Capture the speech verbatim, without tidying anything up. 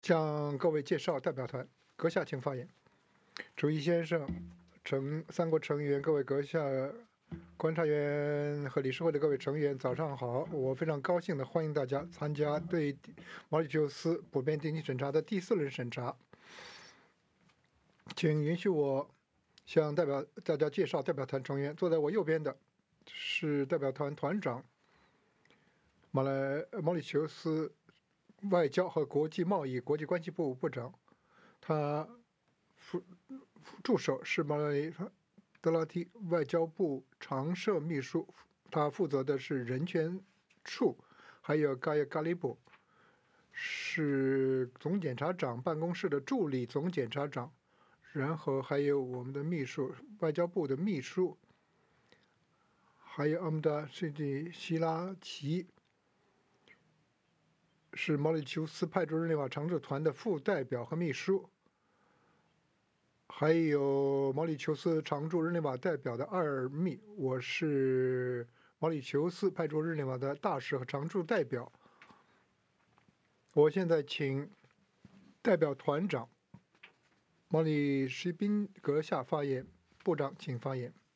向各位介绍代表团，阁下请发言。主席先生、成三国成员、各位阁下、观察员和理事会的各位成员，早上好！我非常高兴的欢迎大家参加对毛里求斯普遍定期审查的第四轮审查。请允许我向代表大家介绍代表团成员。坐在我右边的是代表团团长，马来毛里求斯外交和国际贸易国际关系部部长，他副助手是马来德拉蒂外交部常设秘书，他负责的是人权处，还有嘎耶嘎利布是总检察长办公室的助理总检察长，然后还有我们的秘书，外交部的秘书，还有阿姆达西蒂希拉奇。是毛里求斯派驻日内瓦常驻团的副代表和秘书，还有毛里求斯常驻日内瓦代表的二秘，我是毛里求斯派驻日内瓦的大使和常驻代表。我现在请代表团长毛里什宾阁下发言，部长请发言。